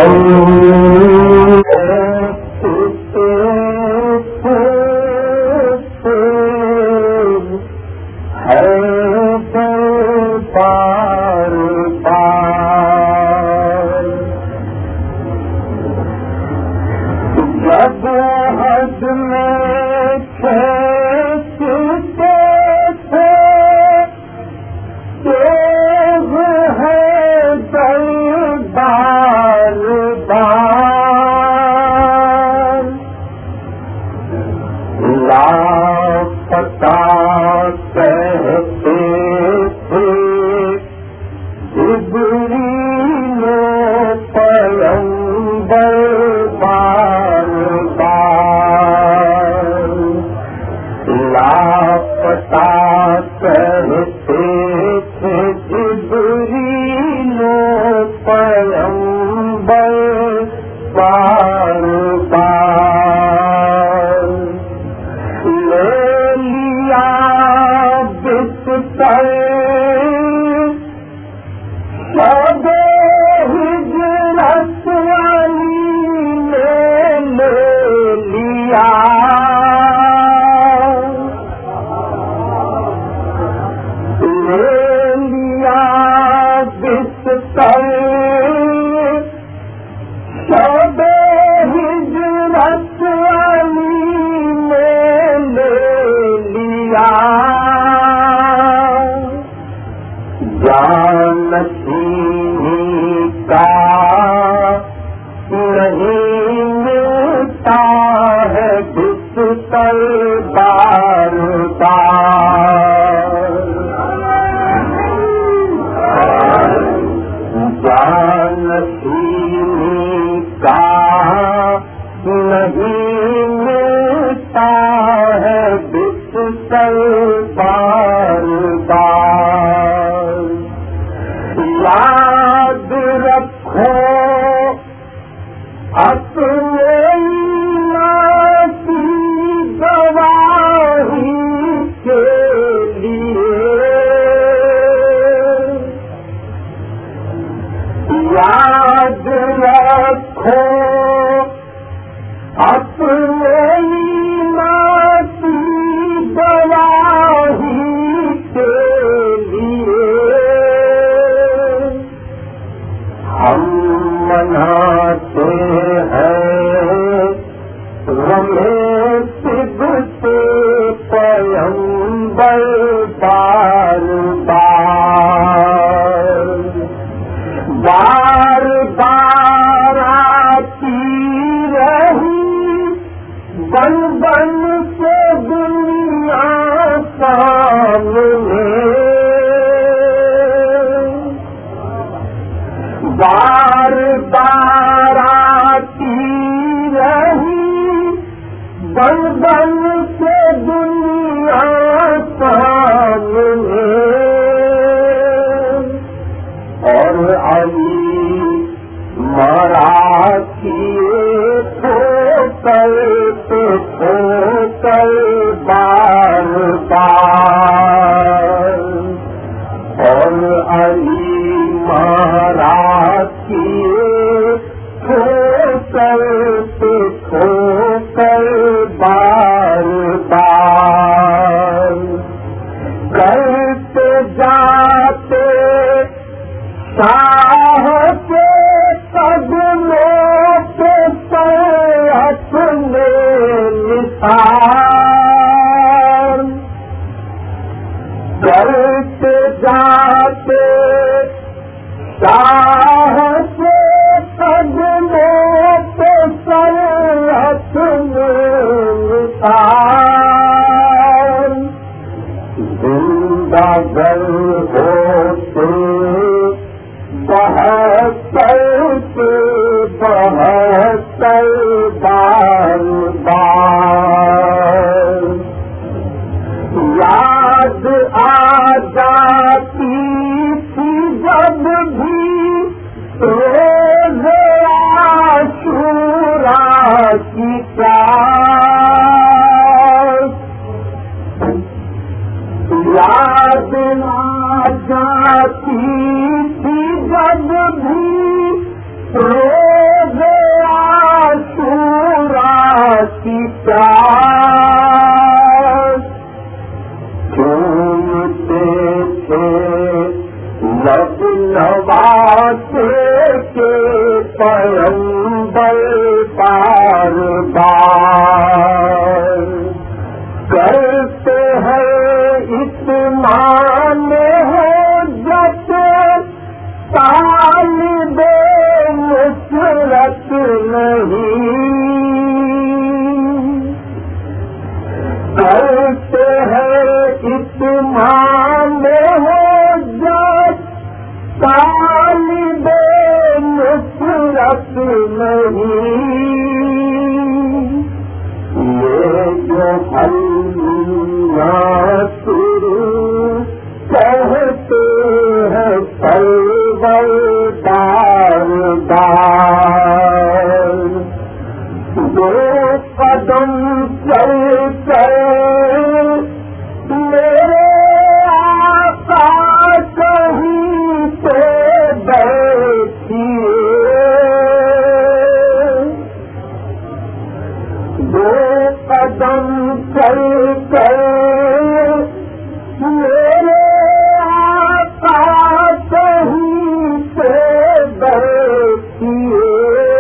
جاتی تھی جب بھی کے پیغمبر بار بار کرتے ہیں اتمام حجت طالب نصرت نہیں، کرتے ہیں اتمام حجت طالب نصرت نہیں، یہ جو اللہ کہتے ہیں پروردگار دار، دو قدم چل کر میرے آقا کہیں پہ بیٹھیے، دو قدم چل کر میرے آقا کہیں پہ بیٹھیے،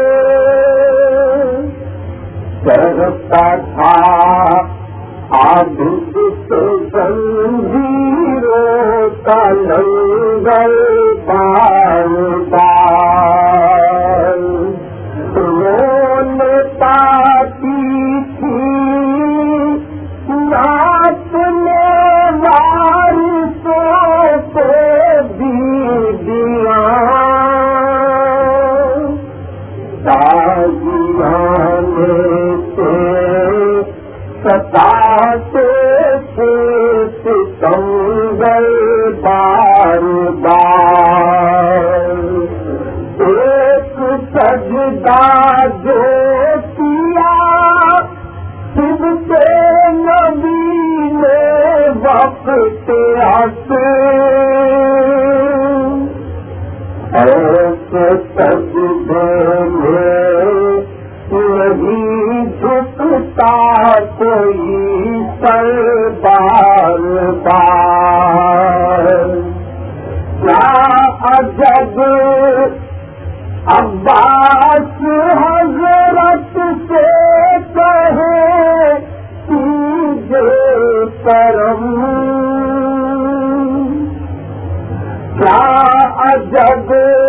کرتا تھا عابد سے زنجیروں کا لنگر بار بار، رونے پاتی تھی نعت میں وارثوں کو بیویاں، تازیانے سے ستاتے تھے ستمگر بار بار، ایک سجدہ جو کیا سبتے نبی نے وقت عصر، ایسے سجدے میں نہیں جھکتا کوئی سر بار بار، کیا عجب عباس حضرت سے کہے کیجے کرم، کیا عجب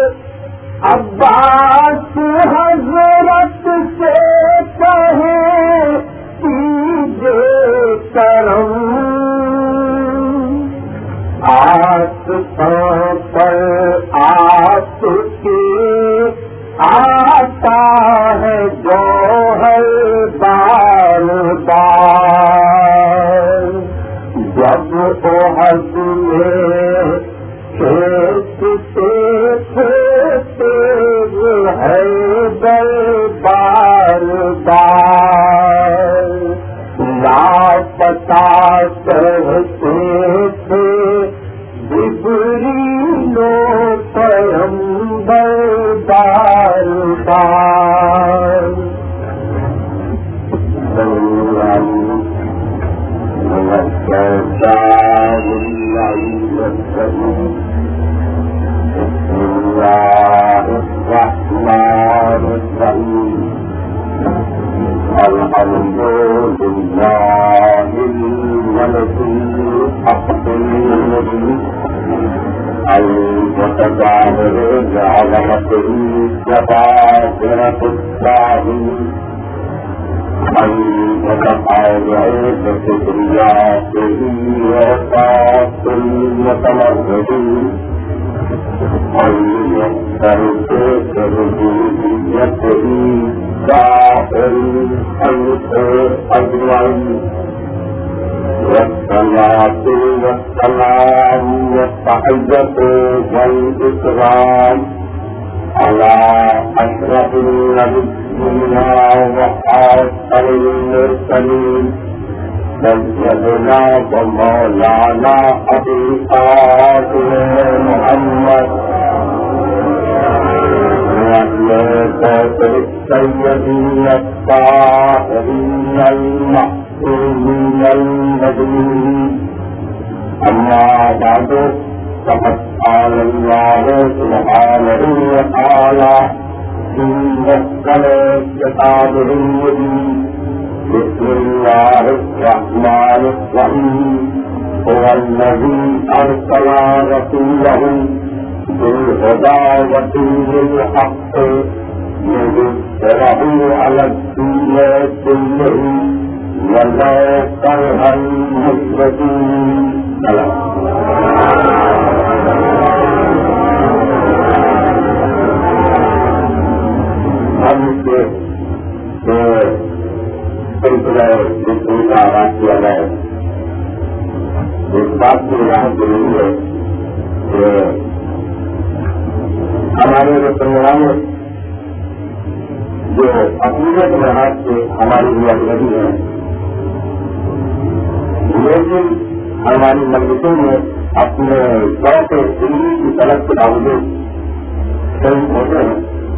عباس حضرت سے کہے کیجے کرم، آس پر آس کے آتا ہے جوہر بار بار، جب احد میں کھیتتے کھیتے ہے بار بار، لاپتہ کہتے تھے جبریل و پیغمبر بار بار، بسم اللہ الرحمن الرحیم، الحمد للہ الملک الحق المبین المتظاہر بعظمته جبابرة الداعين المتقاطع بكبريائه وصاف المتمردين المستهزئ بربوبيته داخل الخلق أجمعين، والصلاة والسلام والتحية والإكرام على أشرف النبيين وخاتم المرسلين سيدنا ومولانا أبي القاسم محمد السيدين الطاهرين المحسومين المدنيين، أما بعد تقال الله سبحانه وتعالى في محكم كتابه المبين بسم الله الرحمن الرحيم هو الذي أرسل رسوله بالهدى ودين الحق ليظهره على الدين كله ولو كره المشركون. ہم سے سلسلہ رسول کا آغاز کیا گیا ہے. اس بات کی وضاحت ضروری ہے کہ ہمارے مسلمانوں جو عقیدت لحاظ سے ہماری لیے اجنبی ہیں، لیکن ہماری مجلسوں میں اپنے ذوق علمی کی طرف کے باوجود شریک ہوتے ہیں.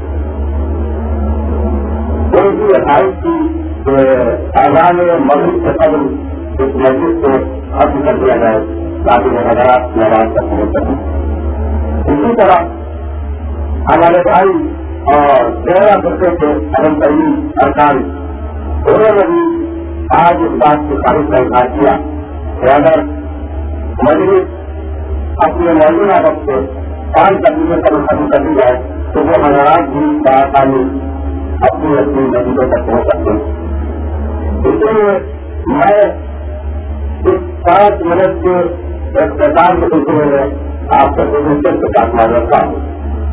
ان کی عقائد کی اذان مغرب سے قبل اس مسجد کو ختم کر دیا جائے تاکہ وہ حضرات نماز تک پہنچ سکیں. اسی طرح ہمارے بھائی اور تیرہ فرقے کے اہم ترین ارکان انہوں نے بھی آج اس بات کی خواہش کا اظہار کیا کہ اگر مجلس اپنے موجودہ وقت سے 5 تقریباً ختم کر دی جائے تو وہ حضرات بھی بآسانی اپنی نتیجوں تک پہنچ سکتے ہیں. اس لیے میں اس 5 منٹ کے اختتام کے سلسلے میں آپ کا دلچسپ کے ساتھ معذرت کرتا ہوں.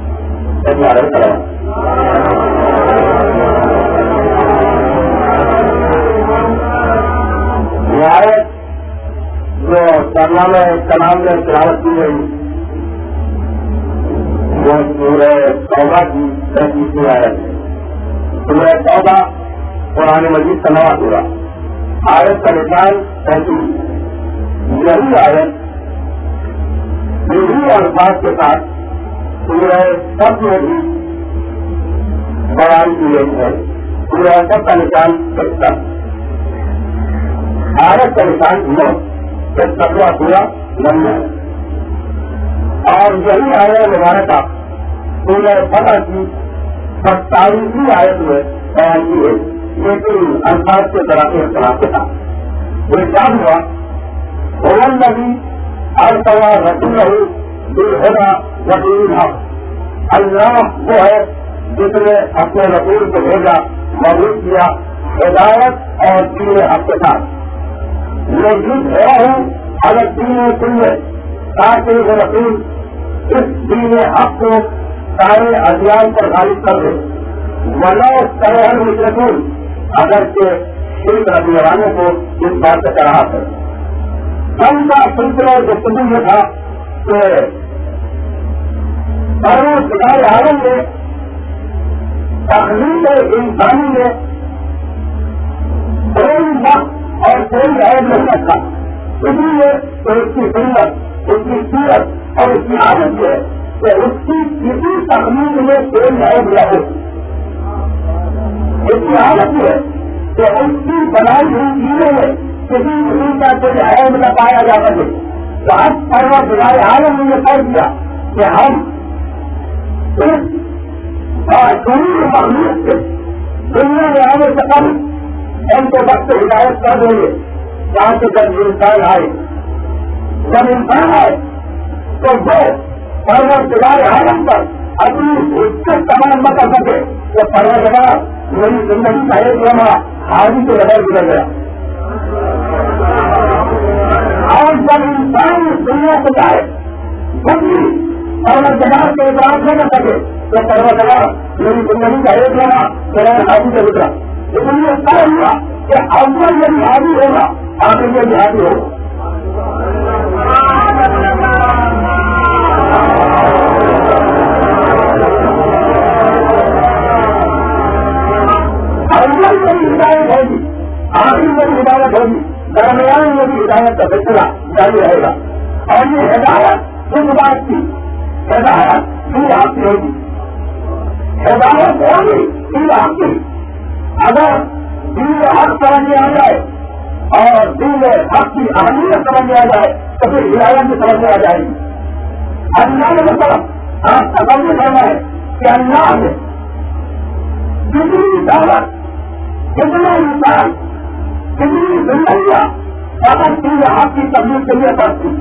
نہایت جو سرنامہ کلام میں تلاوت کی گئی وہ سورہ توبہ کی 35ویں آیت ہے. سورہ توبہ قرآن مجید کا نواں سورہ، آیت کا نشان 35. یہی آیت یہی الفاظ کے ساتھ سورہ سب میں بھی بیان کی گئی ہے. سورہ سب کا نشان 71، آیت کا نشان 9، 71واں سورہ لمبا. اور یہی آیت مبارکہ سورہ فتح کی 27ویں آیت میں بیان کی ہے، لیکن الفاظ کے طرح اختلاف کے ساتھ. وہ کیا ہوا؟ هو الذي أرسل رسوله بالهدى ودين الحق. اللہ وہ ہے جس نے اپنے رسول کو بھیجا، مبعوث کیا ہدایت اور دین حق کے ساتھ. ليظهره على الدين كله، تاکہ وہ رسول اس دین حق کو سارے ادیان پر غالب کر دے. ولو كره المشركون، اگرچہ شرک رکھنے والوں کو اس بات سے کراہت ہے. ہم کا سلسلہ گفتگو میں تھا کہ پروردگار عالم نے تخلیق انسانی میں کوئی وقت اور کوئی عیب نہیں رکھا. اس لیے تو اس کی سنت، اس کی سیرت اور اس کی عادت ہے کہ اس کی کسی تخلیق میں کوئی عیب نہ ہو. اس کی عادت ہے کہ اس کی بنائی ہوئی چیزوں میں کسی قسم کا کوئی عیب نہ پایا جا سکے. تو اب پروردگار عالم نے یہ کر دیا کہ ہم اس مخلوق سے دنیا میں آنے سے قبل ان کو وقت ہدایت کر دیں گے تاکہ جب انسان آئے تو وہ پروردگار عالم پر اپنی حجت تمام نہ کر سکے. کہ پروردگار میری زندگی کا ایک لمحہ حاضی کے بغیر گزر گیا. اور جب انسان اس دنیا سے جائے پروردگار کے اعتراض نہ کر سکے تو پروردگار میری زندگی کا ایک لمحہ بغیر حاضی سے گزرا. اس لیے طے ہوا کہ اول یہ حاضی ہوگا، آخر یہ حاضی ہوگا. اول میری ہدایت ہوگی، آخر میری ہدایت ہوگی، درمیان میری ہدایت کا سلسلہ جاری رہے گا. اور یہ ہدایت اس بات کی ہدایت دین حق کی ہوگی. ہدایت ہوگی دین حق کی. اگر دین حق سمجھ میں آ جائے اور دین حق کی اہمیت سمجھ میں آ جائے تو پھر ہدایت بھی سمجھ میں آ جائے گی. اللہ نے مطلب آپ کا سمجھ کرنا ہے کہ اللہ نے کتنی دولت کتنے انسان کتنی زندگیاں اگر تین آپ کی تبدیل کے لیے پڑتی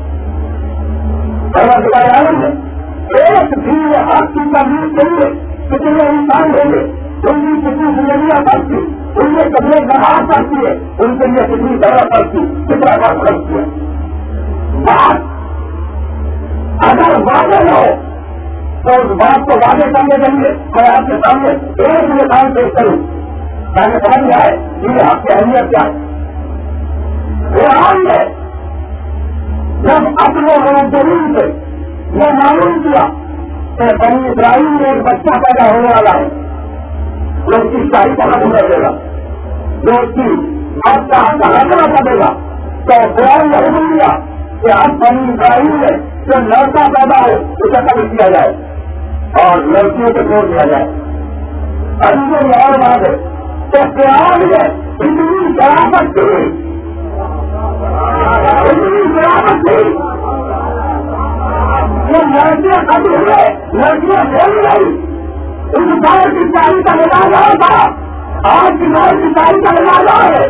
عالم ہے ایک دین آپ کی تبدیل کے لیے کتنے انسان ہوں گے ان کی کتنی زندگیاں پڑتی ان میں کتنے نماز پڑتی ہے ان کے لیے کتنی دولت پڑتی کتنا وقت پڑتی ہے بات اگر واضح ہو تو اس بات کو واضح کرنے کے لیے میں آپ کے سامنے ایک مثال پیش کروں تاکہ سمجھ جائے کہ آپ کی اہمیت کیا ہے قرآن نے جب اپنے مزدورین سے یہ معلوم کیا کہ بنی اسرائیل میں ایک بچہ پیدا ہونے والا ہے جو اس کی شاہی کا ختم کر دے گا جو اس کی آپ کا حاصلہ کر دے گا تو قرآن نے حکم دیا کہ اب بنی اسرائیل میں جو لڑکا پیدا ہو اسے قبول کیا جائے اور لڑکیوں کو چھوڑ دیا جائے ابھی یہ اور بات ہے تو قرآن نے اتنی شرافت کی لڑکیاں کبھی ہوئے لڑکیاں بول گئی اس دور کی شاعری کا نظارہ ہوتا آج کی دور کی شاعری کا نظارہ ہے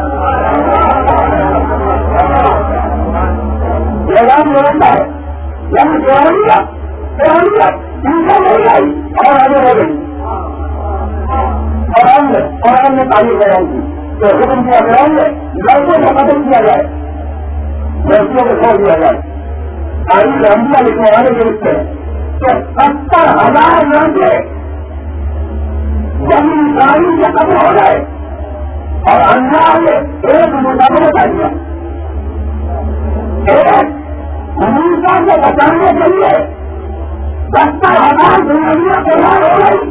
ہوتا ہے یعنی انسان ہو گئی اور آگے ہو گئی قرآن نے تعلیم بیان کی تو حکم کیا قرآن نے لڑکوں کو ختم کیا جائے لڑکیوں کو چھوڑ دیا جائے تاریخ رمضا لکھنے والے کے لکھتے ہیں کہ 70,000 لڑکے زمین تعلیم سے ختم ہو گئے اور اللہ نے ایک مقابلہ کر دیا ایک موسیٰ کو بچانے کے لیے 70,000 زندگیاں تیار ہو گئی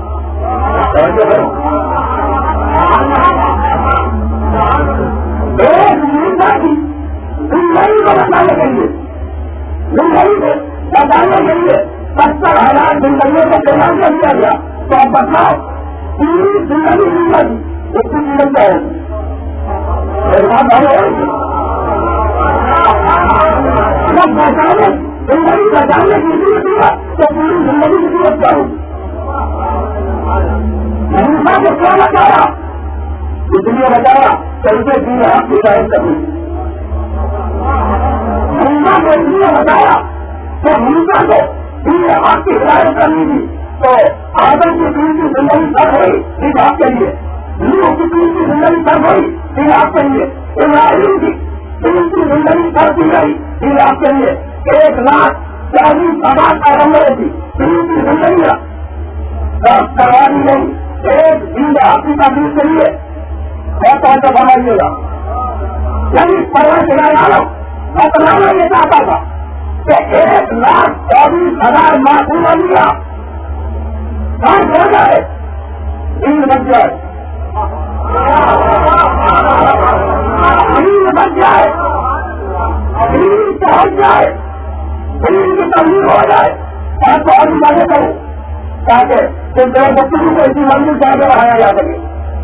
ایک موسیٰ کی زندگی کو بچانے کے لیے زندگی کو بچانے کے لیے 70,000 زندگیوں کو تیار کر دیا گیا تو آپ بتاؤ پوری زندگی اس کی قیمت کیا ہوگی جب بچانے زندگی بچانے کی ضرورت ہوا تو پوری زندگی کی ضرورت کیا ہوگی موسیٰ کو کیا بچایا اس لیے بچایا کیسے بھی آپ کی شاید کروں موسیٰ کو اس لیے بتایا تو موسیٰ کو آپ کی ہدایت کرنی تھی تو آدم کی دین کی زندگی سر ہوئی ٹھیک آپ کے لیے نوح کی دین کی زندگی سر ہوئی ٹھیک آپ کے لیے ابراہیم کی دین کی زندگی سر دی گئی ٹھیک آپ کے لیے 1,40,000 پیغمبروں کی دین کی زندگیاں کروا دی گئی ایک دین آپ کی تبدیل کے لیے بہت پیسہ بنائیے گا یعنی پرور چلانا بتلانا یہ چاہتا تھا کہ 1,24,000 معصوم انبیاء کام ہو جائے دین بچ جائے دین بچ جائے دین پہنچ جائے دین کی تبدیل ہو جائے آپ کو اور باتیں کروں تاکہ تم دو بچوں کو اسی منزل جا کے بڑھایا جا سکے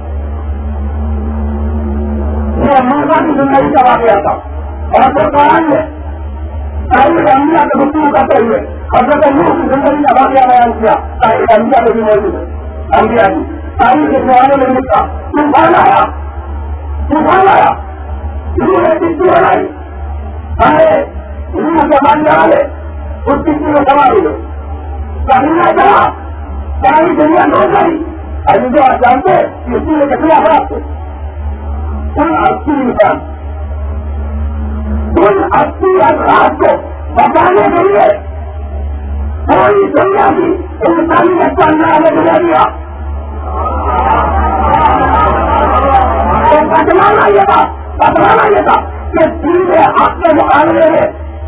یہ موسیٰ کی زندگی کا واقعہ تھا اور پھر قرآن میں تاریخ انبیاء کے گفتگو کرتے ہوئے حضرت نوح کی زندگی کا واقعہ بیان کیا تاریخ انبیاء میں بھی موجود ہے انبیاء کی تاریخ کے زمانے میں لکھا طوفان آیا نوح نے کشتی بنائی سارے نوح کے ماننے والے اس کشتی میں سوار ہوئے کہنا چلا ساری دنیا ڈوب گئی ابھی جو آپ جانتے کشتی میں کتنا خراب تھے ان 80 انسان ان 80 افراد کو بچانے کے لیے پوری دنیا کی انسانیت کا نام بنا دیا تو بتلانا یہ تھا کہ دین حق کے مقابلے میں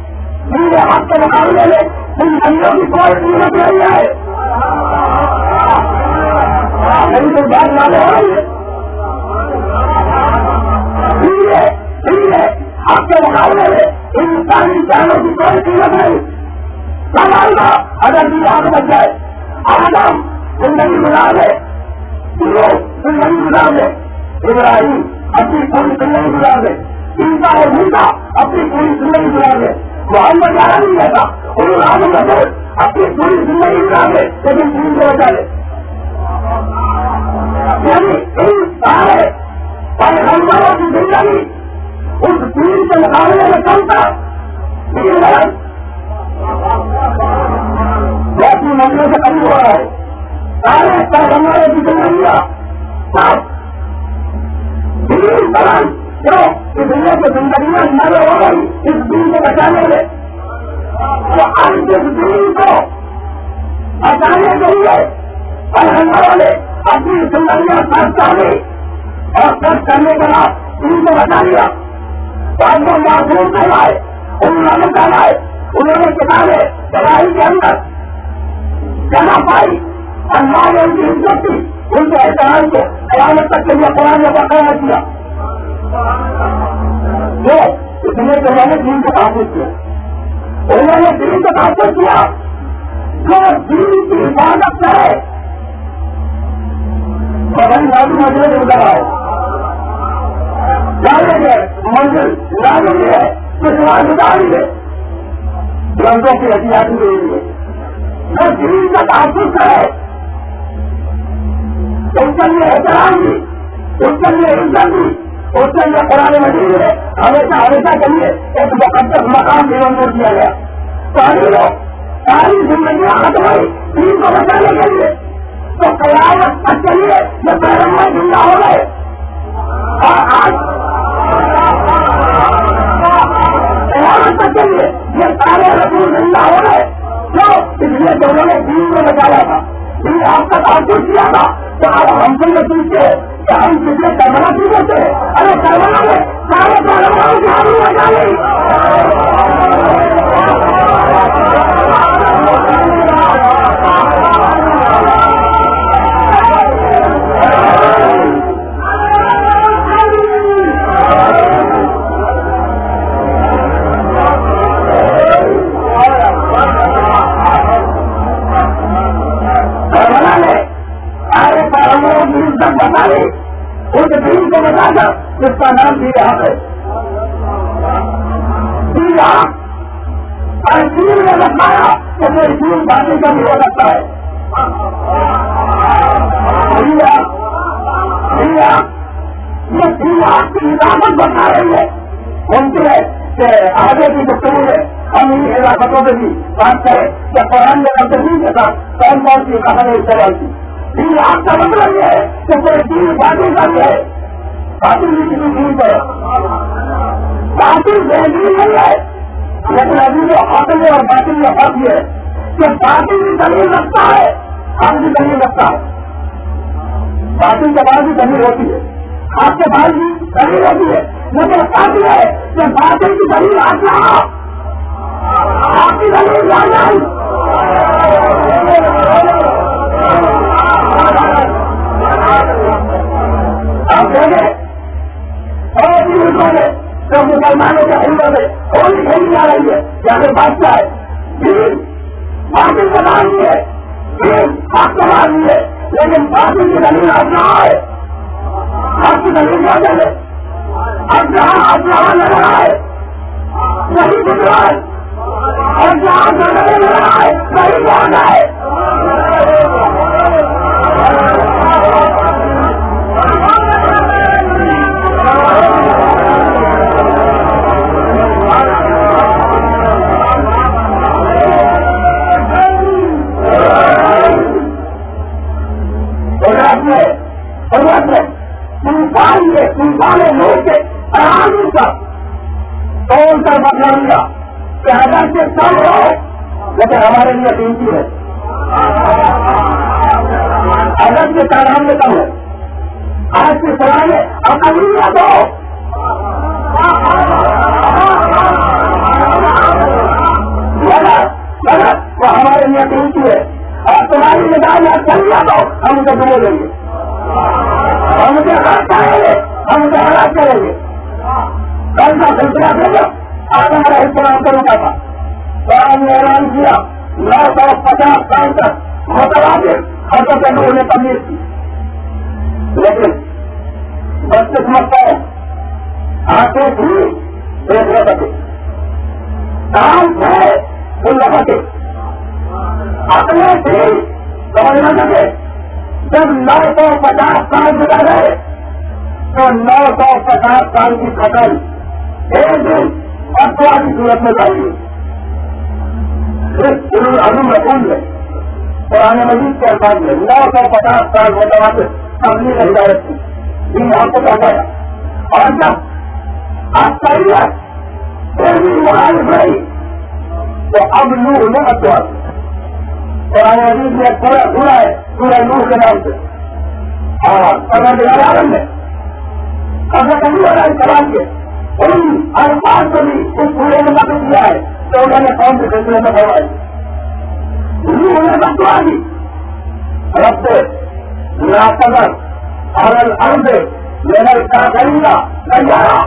ان بندوں کی کوئی قیمت نہیں ہے میری تو بات معلوم ہو رہی ہے آپ کے مقابلے میں انسانی جانوں کی کوئی قیمت نہیں سوال تھا اگر بھی آگ بچ جائے آدم زندگی گزار لے زندگی گزار لے ابراہیم اپنی پوری زندگی گزار لے عیسیٰ اور موسیٰ اپنی پوری زندگی گزار لے محمد یارہ نہیں رہتا اپنی پوری زندگی نہ لے لیکن دین کو بچا لے. یعنی ان سارے پیغمبروں کی زندگی اس دین کے مقابلے میں کم تھا. وہ اپنی منزلوں سے قریب ہو رہا ہے. سارے پیغمبروں کی زندگیاں دین بلند کیوں کہ دنیا کی زندگیاں نظر ہو گئی اس دین کو بچانے میں. تو آج اس دین کو بچانے کے لیے پیغمبروں نے اپنی زندگیاں خرچ کر لی اور خرچ کرنے کے بعد دین کو بچا لیا. تو ہم کو معصوم کہلائے انہوں نے کہلائے انہوں نے کتابیں پڑھائی کے اندر جمع پائی. اللہ نے ان کی عزت کی ان کے احترام کو قیامت تک کے لیے قرآن نے بقایا کیا. جو اس لیے کہ انہوں نے دین کو تحفظ کیا انہوں نے دین کو تحفظ کیا. جو دین کی حفاظت کرے بھائی نازو مجھے نہیں لگاؤ جانے گے منزل لازم ہے دشوار گزاری ہے رنگوں کی احتیاطی کے لیے جو دین کا تحفظ کرے اس کے لیے احترام بھی اس کے لیے عزت بھی اس کے لیے قرآن مجید ہے ہمیشہ ہمیشہ کے لیے ایک مقدس مقام بھی منظور کیا گیا. ساری لوگ ساری زندگیاں ختم ہوئی دین کو بچانے کے لیے. تو قیامت تک کے لیے یہ پیغمبر زندہ ہو گئے اور آج قیامت تک کے لیے یہ سارے رسول زندہ ہو گئے. جو اس لیے کہ انہوں نے دین کو بچایا تھا دین آپ کا تحفظ کیا تھا. تو اب ہم سے یہ پوچھتے کہ ہم کتنے کربلا کی ہوتے ہیں. ارے کربلا میں سارے پیغمبروں کی آدمی بچا لی. بتا لی اس دین کو بتا کر اس کا نام دیا ہے. دین نے بتایا کہ وہ دین باقی کا بھی ہو سکتا ہے. یہ دین آپ کی علاقت بتا رہی ہے. ممکن ہے کہ آگے کی گفتگو میں ہم ان علاقتوں میں بھی بات کریں کہ قرآن نے تبدیلی کے ساتھ کون کون سی کہانی استعمال کی. دین آپ کا مطلب یہ ہے کہ کوئی دین باطل کا بھی ہے. باطل بھی کسی دین پر باطل بے دین نہیں ہے لیکن ابھی جو حاصل ہے اور باطل میں فرق یہ ہے کہ باطل بھی دلیل رکھتا ہے حق بھی دلیل رکھتا ہے. باطل کے بعد بھی دلیل ہوتی ہے حق کے بعد بھی دلیل ہوتی ہے لیکن فرق یہ ہے کہ باطل کی دلیل آتا حق کی دلیل لا جائے. آپ دیکھیں اور بھی ملکوں میں جو مسلمانوں کے ہندو میں ہولی کھیلی جا رہی ہے یا پھر بادشاہ ہے دین باطل کا نام نہیں ہے دین حق کا نام نہیں ہے لیکن باطل کی دلیل اپنا ہے حق کی دلیل کیا جائے. اب جہاں اپنا لگ رہا ہے وہی گجرات اور جہاں لگ رہا ہے وہی جانا ہے. لوگ کے آرام کا کون سا بدلا دیا کہ اگر سے کم ہو لیکن ہمارے لیے قیمتی ہے. اگر کے تعداد میں کم ہے آج کی سلاح میں اقلیت ہو غلط وہ ہمارے لیے قیمتی ہے اور تمہاری نگاہ میں اقلیت ہو ہم اسے بولے لیں گے ہم اسے غلط کریں گے ہم اسے ہلاک کریں گے. کل کا سلسلہ دیکھو آگے ہمارا استعمال کرنے کا تھا قرآن نے اعلان کیا 950 سال تک متواتر حضرت نوح نے تبلیغ کی لیکن بدقسمت ہے آتے بھی دیکھ رہے بچے کام ہے ان لوگوں سے اپنے سے سمجھنا چاہیے جب 950 سال گزر گئے تو 950 سال کی ختم ایک دن فتوا کی صورت میں چاہیے. اس علم رسول میں قرآن مجید کے الفاظ میں 950 سال متواتر تبلیغ ہدایت کی دین آپ کو کہتا ہے. اور جب اکثریت علمی مخالف رہی تو اب نوح نے فتوا قرآن مجید میں پورا ہے سورہ نوح کے نام سے. اور پروردگار عالم نے حضرت نوح علیہ السلام کے ان الفاظ کو بھی اس پورے میں نقل کیا ہے تو انہوں نے قوم کے سلسلے میں فرمائی. نوح نے فتوا دی رب لا تذر على الارض من الكافرين ديارا.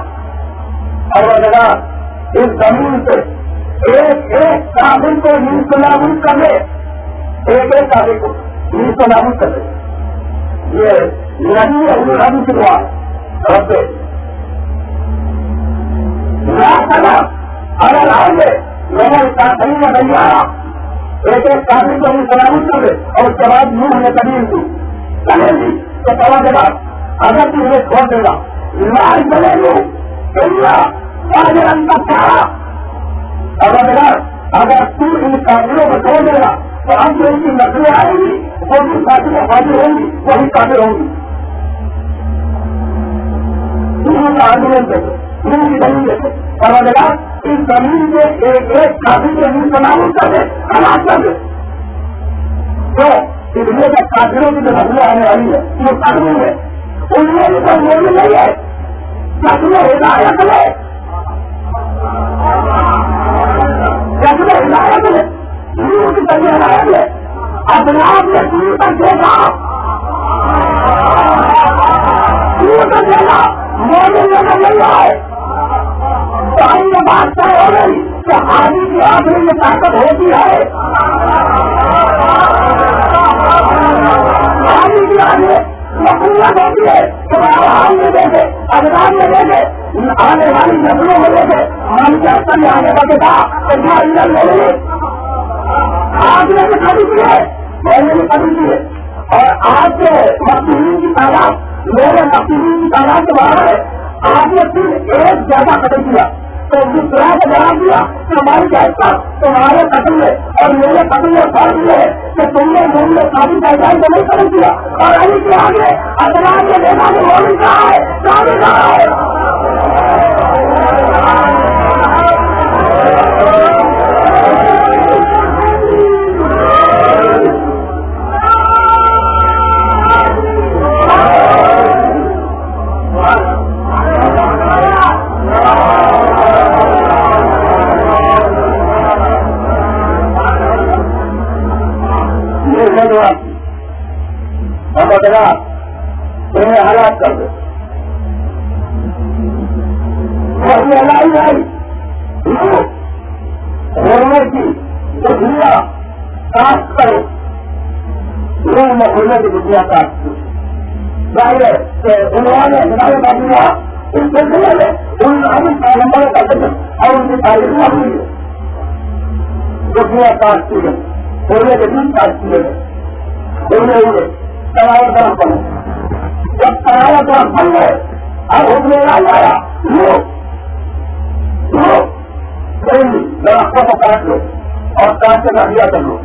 پروردگار اس زمین سے ایک ایک کافر کو نیز نابود کر دے, ایک ایک کافر کو نیز نابود کر دے. یہ نبی ابراہیم کی دعا رب لا تذر على الارض من الكافرين ديارا, ایک ایک کافر کو نیز نابود کر دے. اور اس کے بعد نوح نے تبلیغ کی چلے گی تو پروردگار اگر تو یہ چھوڑ دے گا لال چلے گی اگر تو ان کافروں کو چھوڑ دے گا تو ہم جو ان کی نسلیں آئیں گی وہ بھی کافی حاضر ہوں گی, وہی کافر ہوں گی. کا آندولن دیکھے ان کی زمین دیکھے پروردگار اس زمین کے ایک ایک کافی کے نیز نابود کر دے, ہلاک کر دے. تو اس لیے کہ کافروں کی جو نسلیں آنے والی ہے وہ قانون ہے, ان میں بھی کوئی موجود نہیں ہے. جسم ہدایت ہے, جسم ہدایت ہے, نور کی طرح ہدایت ہے. اپنے آپ نے دور تک دیکھا, دور تک دیکھا موجود نظر نہیں آئے تو ہم یہ بات طے ہو گئی کہ حاجی کی آخری میں طاقت ہوتی ہے. حاجی کی آگے مقبولیت ہوتی ہے. تمہارا حال میں دیکھے, افغان میں دیکھے, آنے والی نسلوں میں دیکھے, ہم کے اثر میں آنے کا دیکھا تو کیا اندر نہیں آپ نے بھی کبھی کی ہے, میں نے بھی کبھی کی ہے. اور آپ کے مقبولین کی تعداد میرے مقبولین کی تعداد سے بڑھا ہے. آپ نے پھر ایک زیادہ قتل کیا تو اس طرح کا جواب دیا کہ ہماری جائزہ تمہارے قتل میں اور میرے قتل میں فرق یہ ہے کہ تم نے مجھ میں کافی پہچان کو نہیں قتل کیا اور علی کے آگے اطلاع کے دیکھا کہ وہ بھی کہا ہے, کافی کہا ہے. تمہیں ہلاک کر دے ہونے کی دنیا صاف کرو, روح میں ہونے کی دنیا صاف کی. ظاہر ہے کہ انہوں نے ہدایت کا دیا اس سلسلے میں ان پیغمبروں کا ذکر اور ان کی تعلیم ہوئی ہے. دنیا صاف کی ہے, ہونے کے دن صاف کیے گئے, ہونے ہوئے تمہارے طرف بنے. جب تمہارے طرف بن گئے اب حکم آیا درختوں کو کاٹ لو اور کاٹ کے نہ کر لو.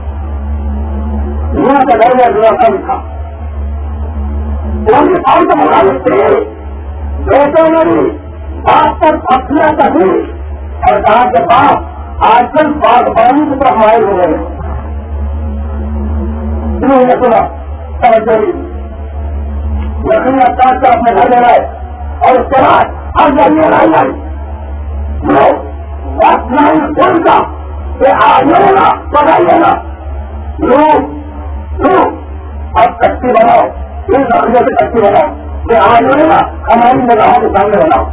دنیا کا گھر میں درختہ لکھا ان کی قوم کو مخالف تھے, بیٹوں نے بھی باپ پر پھنسیاں کہی اور کہا کہ باپ آج کل باغبانی کی طرف مائل ہو گئے. انہوں نے سنا توجہ یقین اطاعت کا اپنے گھر میں رہے اور اس کے بعد ہر ذریعے لائی گئی وقت نہیں ان کا کہ آئیے گا بڑھائیے گا اب کچی بناؤ, ان سبزیوں سے کچی بناؤ کہ آئیے گا ہماری نگاہوں کے سامنے بناؤ.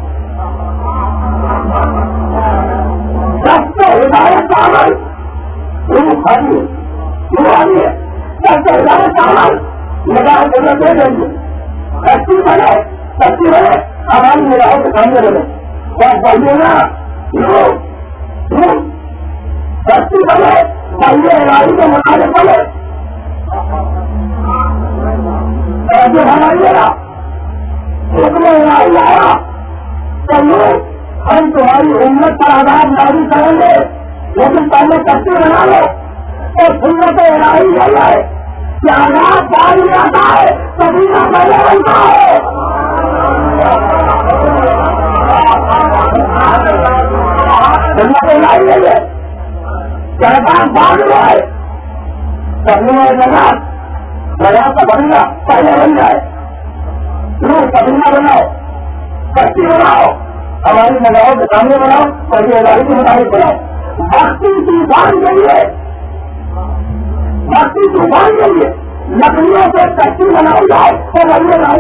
سب سے ہدایت کا عمل خالی ہے, سب سے ہدایت کا عمل نگاہ کو دے دیں گے. کچی بنے ہماری نگاہوں کے سامنے بنے. بس بڑھیے گا بستی بنے پہلے الہی کے مطابق بنے. ایسے ہماری گا حکم الہی آیا چلو ہم تمہاری امت پر آزاد نازل کریں گے لیکن پہلے کشتی بنا لو اور سنت الہی یہ ہے کہ آزاد بعد میں آتا ہے کبھی نہ پہلے بنتا ہے. سنت الہی یہ ہے کہ آزاد بعد میں آئے کبھی میں جناب بڑا کا بننا پہلے بن جائے. لوگ کبھی نہ بناؤ کشتی بناؤ ہماری نگاہوں کے سامنے بناؤ اور یہ الہی کے مطابق بناؤ. وقتی طوفان کے لیے وقتی طوفان کے لیے لکڑیوں سے کشتی بنائی جائے تو بڑھنے جائے.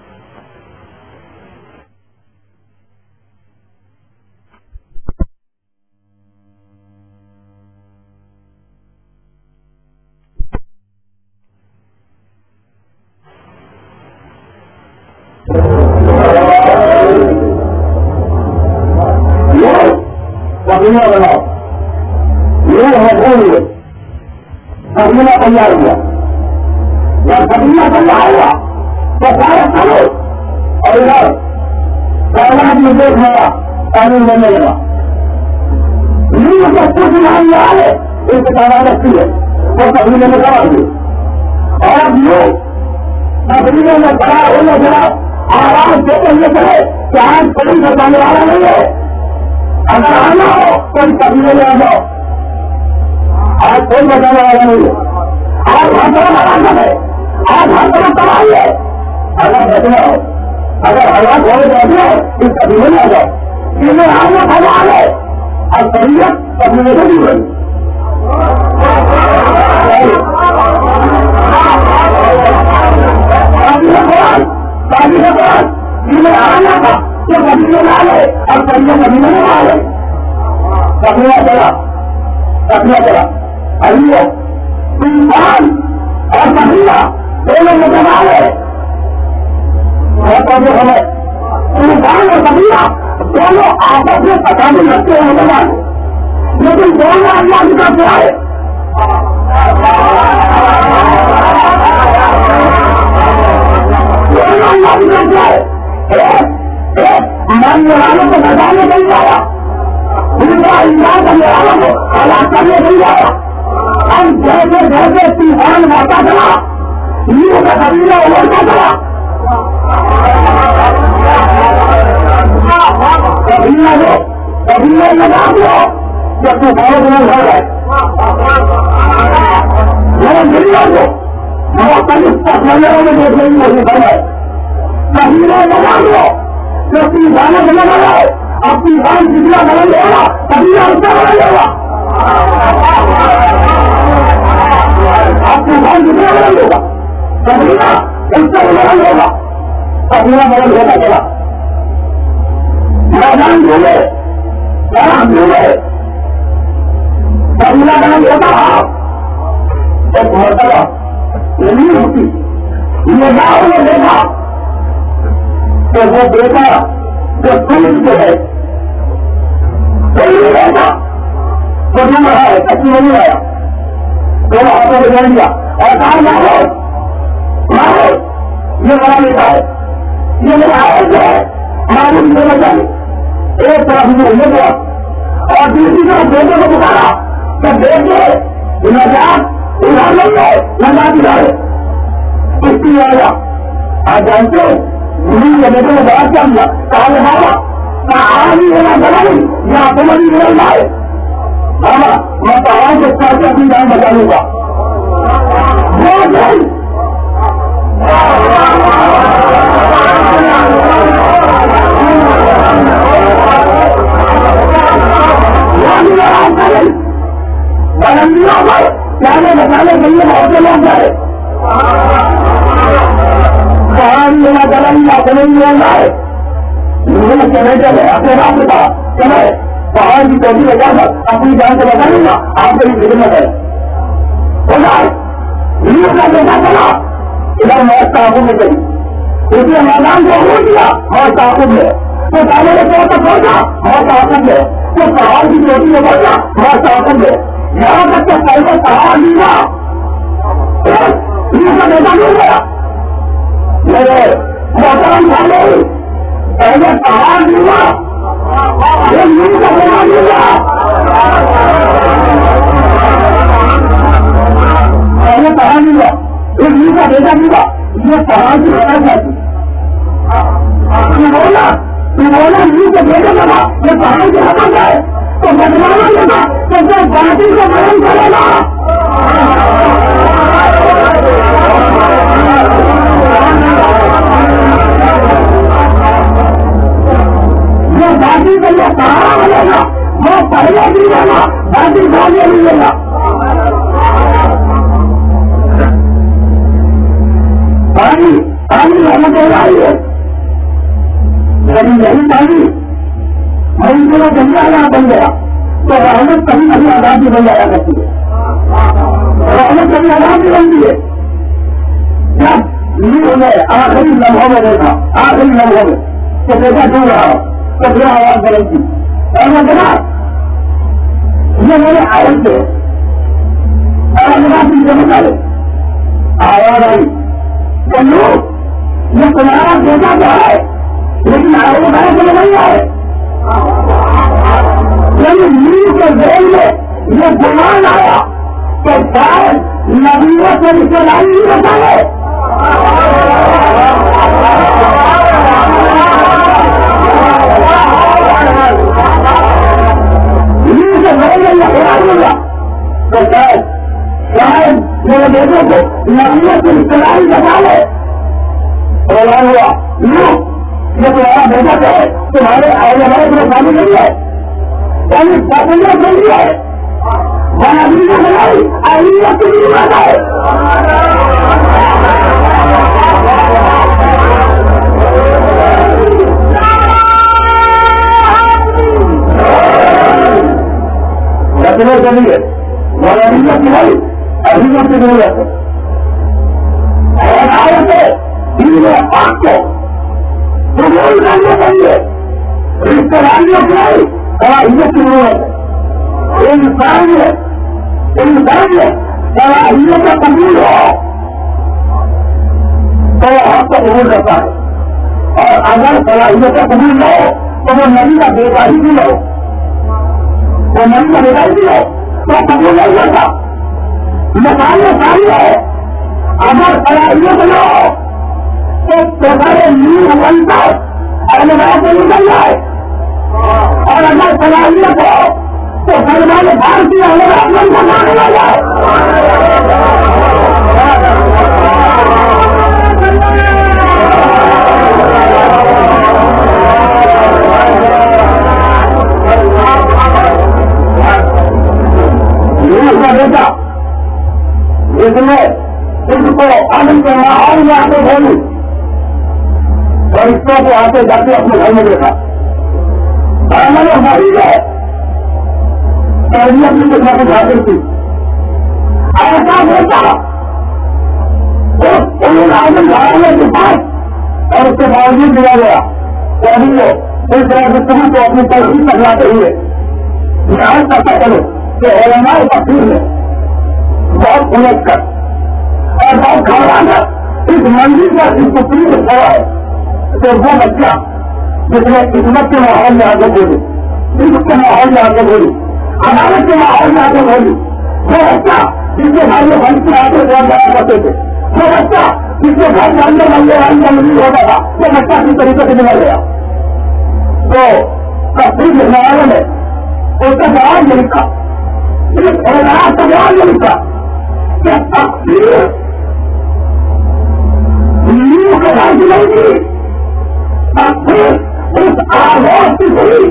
سبینہ بناؤ یہ ہے بھول سبینہ تیار ہوا جب سبینہ تیار ہوا تو سارے کرو اور ادھر پہلا بھی دیکھ لگا پانی لینے لگا نیو کو کچھ نہیں آئے ایک تعداد رکھتی ہے وہ سبینہ میں کرا دی اور لوگ سبینہ میں بڑا ہونے لگا آواز دیتے ہوئے چلے کہ آج کبھی بتانے والا نہیں ہے. اگر آنا ہو کوئی قبیلے میں آ جاؤ آج کوئی بچانے والا نہیں ہے. آج ہر طرح مراکز ہے آج ہر طرح تباہی ہے. اگر بچنا ہو اگر حالات ہونے بیٹھے ہو اس قبیلے میں آ جاؤ. انہیں آنا سوال ہے اور طبیعت قبیلے سے بھی بنی. انہیں آنا تھا کہ قبیلے میں آ گئے اور قبیلے قبیلے میں آ گئے. کپڑا چلا ابھی انسان اور قبیلہ دونوں مطلب آ گئے. ہمیں انسان اور قبیلہ دونوں آپس میں پچانے لگتے ہیں مطلب آ گئے لیکن دونوں اللہ کی طرف سے آئے. دونوں اللہ کی طرف سے آئے. ماننے والوں کو بچانے کے لیے آیا دوسرا انسان کرنے والوں کو ہلاک کرنے کے لیے آیا. ہم جیسے جیسے طوفان بڑھتا چلا نیو کا قبیلہ ابھرتا چلا قبیلے لگا دو جب طوفانوں کو ہو گئے دنیا کو مختلف تصویروں میں دیکھنے کی کوشش کر رہے قبیلے لگا دو جو طوفانوں سے لگا رہے اب طوفان جتنا بلند ہوگا قبیلہ اس سے بلند ہوگا. اب طوفان جتنا بلند ہوگا قبیلہ اس سے بلند ہوگا. قبیلہ بلند ہوتا چلا میدان ڈھونڈے سڑک ڈھونڈے قبیلہ بلند ہوتا رہا. ایک مرتبہ نہیں ہوتی یہ گاؤں نے دیکھا تو وہ بیٹا جو پولیس کے ہے کوئی نہیں رہتا وہ ڈھونڈ رہا ہے کچھ نہیں آیا دونوں ہاتھوں میں جوڑ دیا اور کہا مارو یہ بڑا بیٹا ہے یہ میرا جو ہے معلوم دینا چاہیے. ایک طرف میں لے گیا اور دوسری طرف بیٹے کو پکارا کہ بیٹے نجات ادھر نہیں ہے نجات ادھر ہے. اس کی آیا آپ جانتے ہو کے بیٹے کو بات کیا دیا کہا بابا آدمی ہونا بنائی یا اپنی نہیں لائے بابا میں پہاڑ کے ساتھ اپنی جان بچا لوں گا. بلندیوں پر جانے بچانے کے لیے بہت سے لوگ جائے پہاڑی ہونا بلند یا بلند لوگ آئے بیٹے ہے اپنے باپ نے کہا کہ میں پہاڑ کی چوٹی لگا کر اپنی جان سے بچا لوں گا آپ کو یہ خدمت ہے. کا بیٹا چلا ادھر موت تعاقب میں چلی اس نے میدان کو ہو دیا موت تعاقب میں تو سامنے طور پر پہنچا موت تعاقب میں تو پہاڑ کی چوٹی میں پہنچا موت تعاقب میں یہاں تک کہ پہلے پہاڑ لینا بیٹا نہیں گیا میرے محترم والے پہلے پہاڑ لینا یہ کا بنا لیا پہلے پہاڑ لیا ایک کا بیٹا لیا یہ پہاڑ کی بنا جاتی بولا نیو کو بیٹا لگا یہ پہاڑ کی ہٹا جائے تو بدلانا لگا تو جب پارٹی کو بیان کرے گا جو پارٹی کو یہ سہارا ملے گا وہ پہلے بھی لے گا پارٹی بھاگے بھی لے گا پانی رحمت اللہ ہے یہی پانی مریضوں کا جنگلہ بن گیا تو رحمت کبھی کبھی آزادی بن جایا کرتی ہے رحمت کبھی آزادی بنتی ہے جب نیو نے آخری لمحوں میں دیکھا آخری لمحوں میں تو بیٹا ڈوب رہا تو پھر آواز بدل تھی اور میں دیکھا یہ میرے آواز سے آواز سے نکالے آواز آئی چلو یہ تمہارا بیٹا کیا ہے لیکن آگے بڑھا کے نہیں آئے نیو کے ذہن میں یہ گمان آیا کہ شاید نبیوں سے رشتے داری نہیں بتائے نیو کے ذہن میں یہ خیال ہوگا تو شاید میرے بیٹوں کو نبیوں سے رشتے داری بتا لے اعلان ہوا نیو یہ تمہارا بیٹا کیا ہے تمہارے آگے بڑے کو شامل نہیں ہے یعنی پسندہ نہیں ہے بنابی نے بنائی اہلیت کی بھی بات ہے رکھنے کے لیے بنابیت کی بھائی اہلیت کی ضرورت ہے اور آئے تھے دین پاک کو قبول کرنے کے لیے رشتے داریوں کی نہیں صلاحیت کی ضرورت ہے انسان میں صلاحیت کا قبول ہو تو وہ حق کو قبول کرتا ہے اور اگر صلاحیت کا قبول نہ ہو تو وہ نبی کا بیٹا ہی بھی ہو وہ نبی کا بیٹا ہی بھی ہو تو قبول نہیں کرتا مثال ساری ہے اگر صلاحیت نہ ہو تو تمہارے نیو بنتا اور نماز سے نکل جائے اور اگر صلاحیت ہو تو سلمان بھارتی بن کا ماننے لگ جائے نیو کا بیٹا اس میں ان کو امن کے ماحول میں آتے بولوں فرشتوں کو آتے جاتے اپنے گھر میں دیکھا میں نے ہماری ہے تربیت کی کچھ نہ کچھ حاصل کی ایسا ہوتا انہوں نے آدمی گھرانے کے پاس اور اس کے باوجود دیا گیا تو ابھی وہ اس طرح سے تمہیں کو اپنی ترقی تک لاتے ہوئے یہاں کرتا کرو کہ علماء تفصیل میں بہت الجھ کر اور بہت گھبرا کر اس منزل پر اس تفصیل سے کھڑا ہے تو وہ بچہ جس نے خدمت کے ماحول میں آگے بولی عزت کے ماحول میں آگے بولی عدالت کے ماحول میں آگے بولی وہ بچہ جس کے گھر میں بھنگ کے آگے بہت بڑا کرتے تھے وہ بچہ جس کے گھر کے اندر بندے والی کا مزید ہوتا تھا وہ بچہ کس طریقے سے نکل گیا تو تفصیل لکھنے والوں نے اس کا جواب یہ لکھا کا جواب یہ لکھا کہ تفصیل نیو کے گھر کی نہیں تھی اس آواز کی ہوئی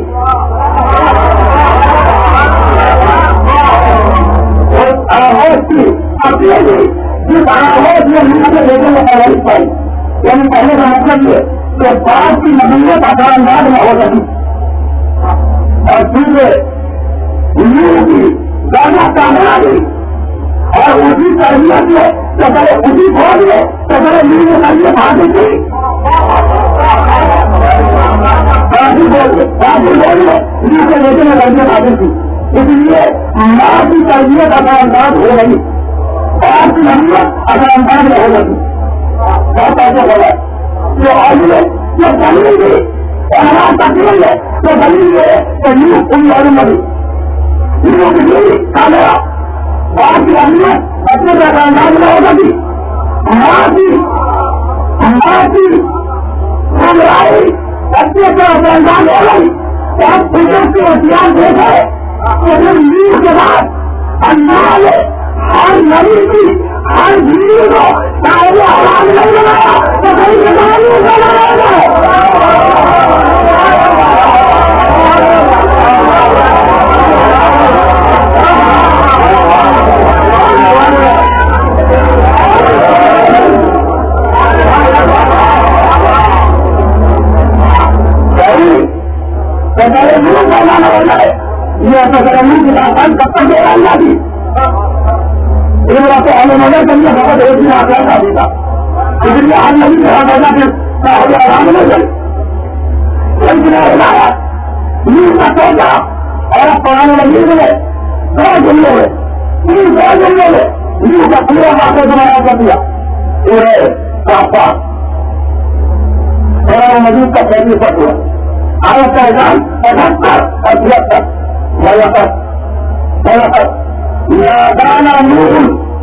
اس آواز کی اپنی ہوئی جس آواز میں ہم نے بیٹے میں آواز پائی یعنی پہلے کا مطلب یہ کہ بات کی نبیت اثر انداز میں ہو سکی اور دوسرے نیو کی زیادہ کامیابی اور اسی تربیت میں تو پہلے اسی فوج میں تو پہلے نیو کی تربیت حاصل کی کافی بول رہے نیو کے بیٹے میں تربیت حاصل کی اس لیے ماں کی تربیت اثر انداز ہو گئی اور کی اہمیت اثر انداز میں ہو گئی. بہت ایسے ہو گئے جو آگے جو بنی گئی اور ہمارا تقریب ہے جو بنی گئی تو نیو پوری اور مری نیو کی کامیرا بات کی اہمیت اپنے کا اثر انداز میں ہو گئی. ماں کی گمراہی اپنے کا اثر انداز ہو گئی. اور قدرت کے احتیاط دیکھا ہے کہ نیو کے بعد اللہ نے ہر نبی کی ہر بیوی کو چاہے وہ آواز نہیں لگایا تو کہیں زبانی کو لگایا جائے. یہ ایسا کرنے کی آسان کب تک دے رہا اللہ بھی ایک بات تو ہمیں نظر کرنے بہت ایک دن آسان کا دیتا اس لیے ہم نہیں کہا پیدا پھر آرام نہیں گئی نیو کا سوچا اور پڑھانے لگی ملے دو جملے میں دو جملے میں نیو کا پورا باتیں دوبارہ کر دیا پورے پاپا اور مزید کا فیصلے پر ہوا آیت کا ایجان 75 اور 76 نادانا نوح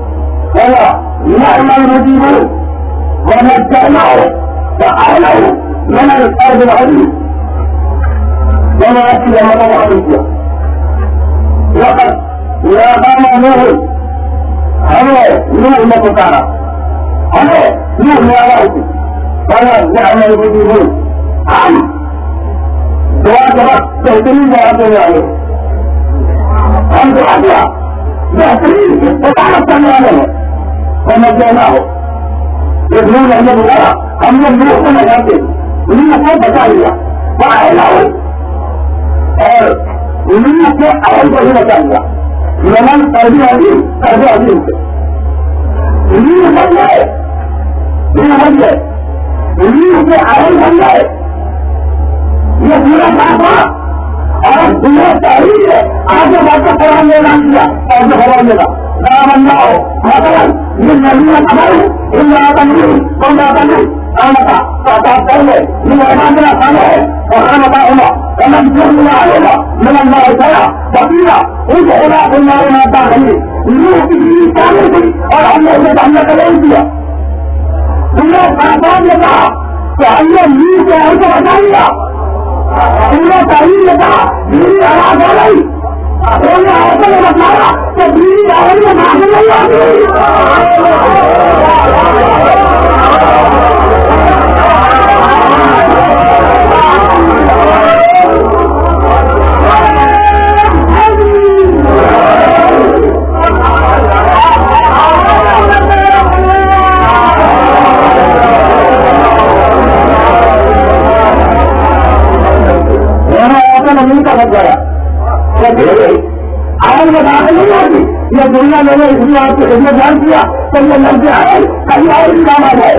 نعم المجيب ونجيناه وأهله من الأرض العظيم وما أكل مطر عليك وقد نادانا نوح ہمیں نوح میں پکارا ہمیں نوح میں آواز نعم المجيب ہم دعا کے وقت بہترین جواب دینے والے ہم دعا دیا بہترین استقامت کرنے والے ہیں اور میں کہنا ہو ایک نور نے بلایا ہم نے نور کو لگاتے نور کو بچا لیا اور نور کے اہل کو ہی بچا لیا یمن عربی عظیم سے نور بن جائے نور کے اہل بن جائے یہ پورا کام اور دنیا تحریر ہے آگے بڑھ کر قرآن نے اعلان کیا اور جو خبر ملا نام اللہ ہو مطلب یہ نبی خبر ان پہلے یہ میرا کھانا ہے اور خانتا ہونا کمن جو ملا ہوگا ملن نہ اٹھایا بکیلا ان کو ہونا ہمارے ماتا نہیں نیو کی بیوی کامل تھی اور ہم نے اسے سامنے قبول کیا دنیا صاحب نے کہا کہ ہم نے نیو کے ہم کو بچا لیا پورا تعلیم نے کہا بیوی آواز آ گئی نے ایسا نے بتایا کہ بیوی آواز میں بھاگ نہیں آتی نہیں کا بچ گیا آئل میں داخل نہیں آتی یہ دنیا میں نے اس لیے آپ کی خدمت جان کیا تو یہ لگ جائے کہیں اور بھی کام آ جائے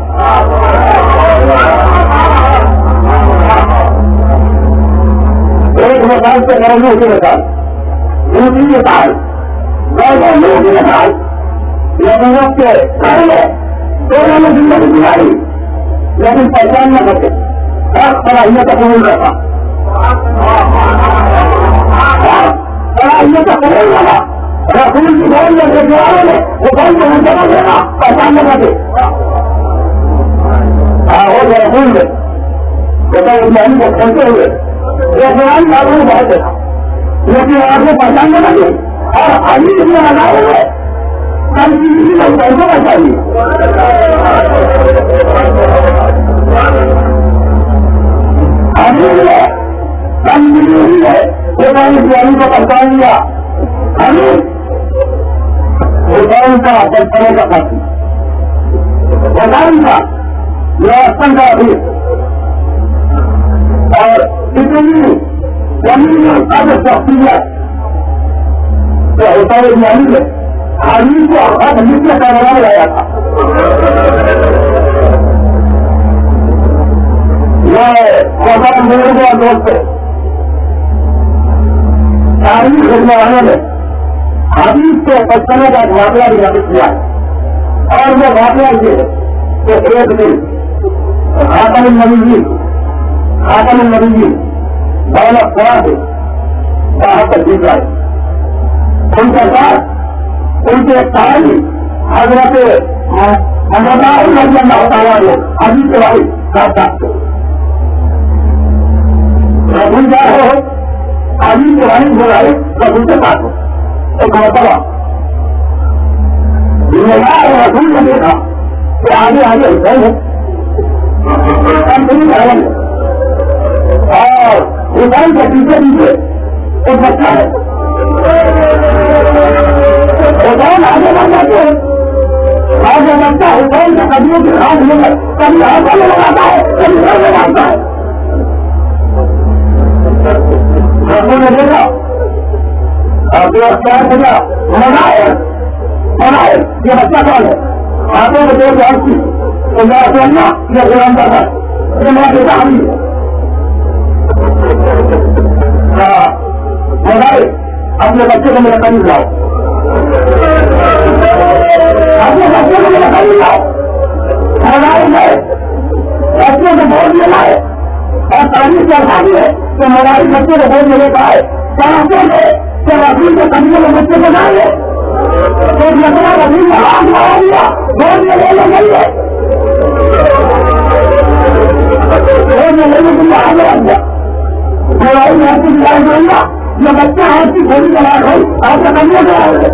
ایک مثال سے گرمیوں کی مثال دوسری مثال گرمیوں کی مثال لوگوں کے گھر میں دونوں نے زندگی گزاری لیکن پہچان نہ کرتے اور صلاحیت قبول رہتا صلاحیت قبول لگا رسول کی بول میں دیکھنے میں وہ بول کو منتظر دینا پہچان نہ کرتے وہ جو رسول میں اسلامی کو کھولتے ہوئے یہ قرآن معلوم بہت دیکھا لیکن آپ کو پہچان نہ لگے اور ابھی اس میں لگا ہوئے کل کسی کو پیسوں کا چاہیے ابھی کم ملی ہوئی ہے کہ میں نے اسلامی کو پہچان لیا ابھی حسین کا بچپنے کا ساتھی حسین کا یہ کا ابھی اور اتنی زمین میں اب شخصیت تو حسین اسلامی نے حاضری کو اب نتیہ کرنا لایا تھا یہ حسین میرے کو دوست ہے تاریخ لکھنے والوں نے حدیث کے بچپنے کا ایک واقعہ بھی نقل کیا اور وہ واقعہ یہ کہ ایک دن خاتم النبیین دولت خدا سے باہر تشریف لائے. ان کے ساتھ ان کے تعلیم حضرت رضی اللہ تعالیٰ نے حدیث کے بھائی ساتھ تھے. رسول کیا ہو حدیث کے بھائی بلائے رسول کے ساتھ ہو. ایک مرتبہ رسول نے دیکھا کہ آگے آگے حسین ہے اور حسین کے پیچھے پیچھے ایک بچہ ہے. حسین آگے بڑھ جاتے ہیں اور جو بچہ حسین کے قدموں کے ہاتھ لے کر کبھی ہاتھوں میں لگاتا ہے کبھی سر میں ڈالتا ہے. رسول نے دیکھا اور جو اختیار کیا منائے یہ بچہ کون ہے ہاتھوں میں دے کے ہنسی تو میرا سننا یہ غلام کا ہے یہ میرا بیٹا ہم ہے. منائے اپنے بچے کو میرا قریب لاؤ اپنے بچے کو میرا قریب لاؤ. منائے میں بچوں کو بول میں لائے اور تعلیم سے آسانی ہے کہ منائے بچے کو بول میں لے پائے چاہتے ہیں کہ رسول کے قدموں میں بچے کو ڈالے ایک مسئلہ رسول نے ہاتھ لگا دیا بول میں لینے کے لیے بول میں لینے کے لیے ہاتھ لگا دیا. منائے میں آپ کی دلائی دوں گا یہ بچہ آپ کی تھوڑی بنا گئی آپ کا قدموں میں آئے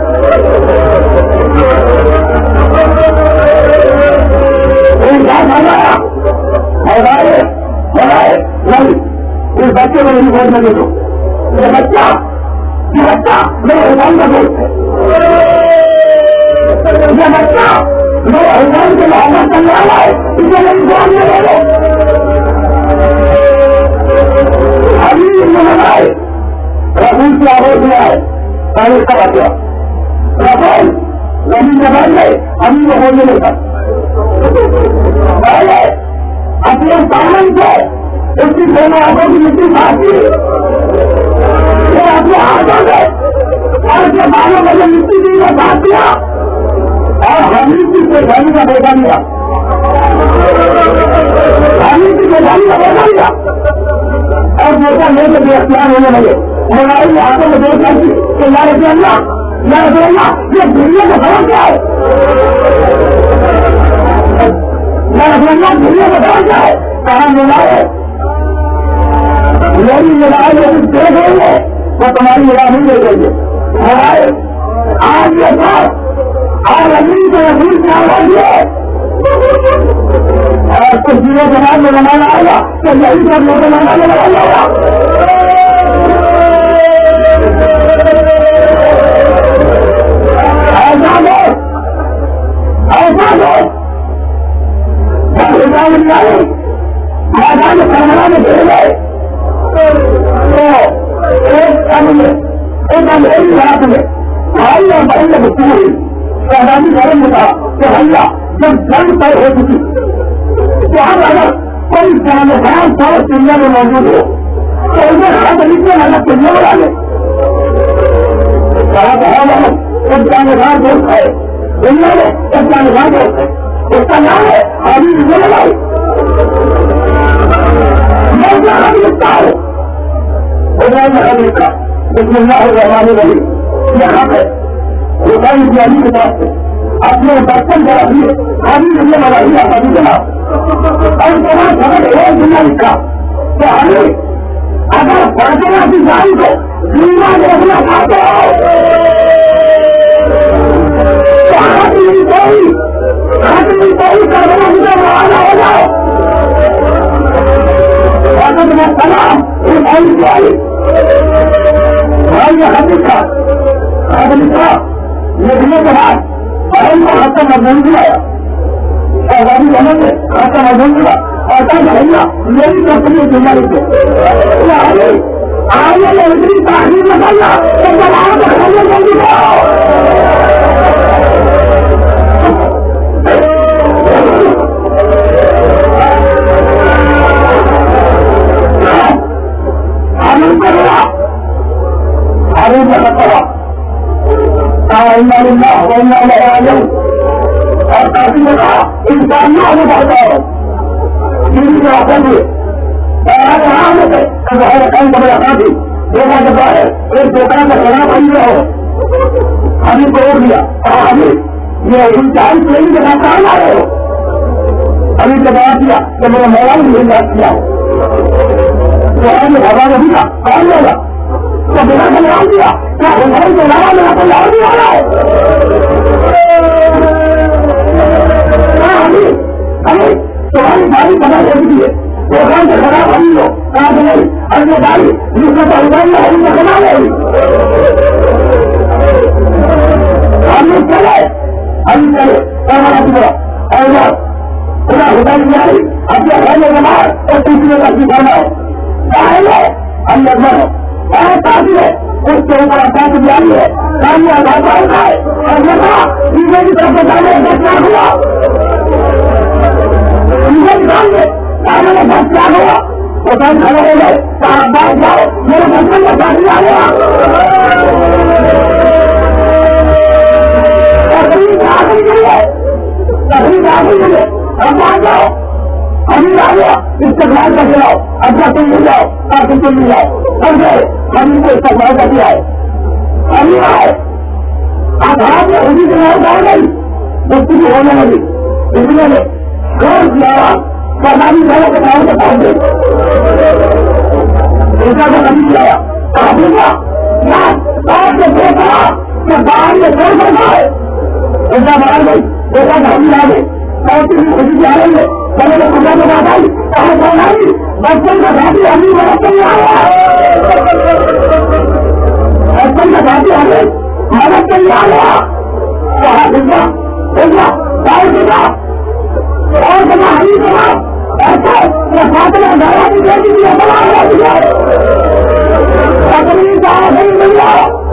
نہیں اس بچے کو نہیں بول میں دے دو. یہ بچہ میرے حسین کا دوست ہے. یہ بچہ میرے حسین کے محبت کرنے والا ہے اسے میری گود میں لے لو. ابھی منائے رسول کی آواز میں آئے پہلے کا بچہ رسول نبی کے بھائی گئے ابھی وہ بولنے نہیں تھا. پہلے اپنے سامن کو اس کی دونوں آنکھوں کی مٹی کھاتی اپنے ہاتھوں سے اور اپنے بالوں کو مٹی دی کو کھا دیا اور حمید کی پیشانی کا بیٹا لیا اور بیٹا لے کے بے اختیار ہونے لگے. ہماری ہاتھوں میں دیکھ کرتی کہ یا رسول اللہ یہ دنیا کا سبب کیا ہے یا رسول اللہ دنیا کا سبب کیا ہے کہاں منائے میری لڑائی جو کچھ دیکھ رہی ہے وہ تمہاری لڑائی نہیں دیکھ رہی ہے. ہمارے آج یہ بات اور امین کو رسول کی آواز ہے اور کچھ دنوں کے بعد میں بنانا آئے گا تو یہی سب لوگ بنانا میں لگانا ہوگا. ایسا لوگ میدان سرمنا میں دے گئے تو ایک انگریزی رات میں بھائی اور بہن نے گفتگو ہوئی. شہزادی گرم نے کہا کہ بھیا جب جنگ طے ہو چکی تو ہم اگر کوئی جانبدار سارے دنیا میں موجود ہو تو انہیں ہر طریقے میں الگ دنیا میں ڈالے. کہا کہ ہم ایک جانبدار دوست ہے دنیا میں ایک جانبدار دوست ہے اس کا نام ہے حاجی رضوان بھائی. میں جہاں لکھتا ہوں لکھا بسم اللہ الرحمن الرحیم یہاں پہ رسائی اسلامی کے پاس سے اپنے برتن کو رکھیے حاجی رضوان بھائی حاجی جناب اور تمہارا خبر ایک دنیا لکھا کہ حاجی اگر فاطمہ کی جان کو دنیا میں رکھنا چاہتے ہو تو کوئی کربلا کی طرف روانہ ہو جاؤ. میں سلام بھائی نے خط لکھا لکھنے کے بعد بہن کو خط کا مضمون دلایا اور بھائی بہن نے خط کا مضمون دیا اور کہا بھیا میری کمپنی دنیا لکھے آگے میں اتنی تعلیم نکالنا تو بناؤ تو خبر جلدی کراؤ. اللہ نے بہت کسی کو آتا تھی کم کمرہ آتا تھی دیکھا جاتا ہے ایک دکان کا خراب بن رہا ہو ابھی توڑ دیا ابھی یہ انچالیس نہیں کے ساتھ کہاں آ رہے ہو ابھی جواب دیا کہ میرا موبائل نہیں یاد کیا تو آپ نے بھگا نہیں تھا کون ہوگا تو بنا کا نام دیا کیا موبائل کے علاوہ میرا کوئی اور بھی آ رہا ہے ابھی تمہاری گاڑی بنا سکتی ہے دکان سے خراب ہم لو کہاں سے نہیں اگلے گاڑی جس کا پہلوان ہے ان کا بنا لے ہم چلے ہم چلے اور خدا خدا کی جاری اپنے گھر میں بنا اور دوسرے کا سکھانا ہو چاہے ہم نظر ہو اور تازی ہے اس کے اوپر اپنا جاری ہے کامیاب ہوتا ہے اور لگا چیزیں کی طرف جانے دس لاکھ ہوا چیزیں نکال دے کھانے میں دس لاکھ ہوا تو کام کھڑے ہو گئے آپ بات جاؤ میرے بچوں کا شادی آ گیا تقریب آخری کے لیے تقریب آخری کے لیے اب بات جاؤ ابھی آ گیا استقبال کر کے آؤ اپنا تم مل جاؤ اور تم مل جاؤ اب گئے ہم ان کو استقبال کر کے آئے ابھی آئے آپ ہاتھ میں اسی کے نام جائے گئی بچی کی ہونے لگی اس نے غور کیا سرکاری والوں کے کام کو پہنچ گئے ایسا تو کبھی کیا آپ نے کیا آپ نے دیکھا کہ باہر میں کون کرتا ہے ایسا باہر گئی ایسا گھر آ گئے اور کسی خوشی آ رہی ہے پہلے تو خدا کے بات آئی کہاں کون آئی بچپن کا ساتھی ابھی مدد نہیں آ رہا بچپن کا ساتھی ابھی مدد نہیں آ رہا کہاں دیکھا دیکھا باہر دیکھا اور بنا ہری بنا ایسا یہ فاطمہ گھر کی بیٹی بھی بنا ہوا تقریب کا آخری مل رہا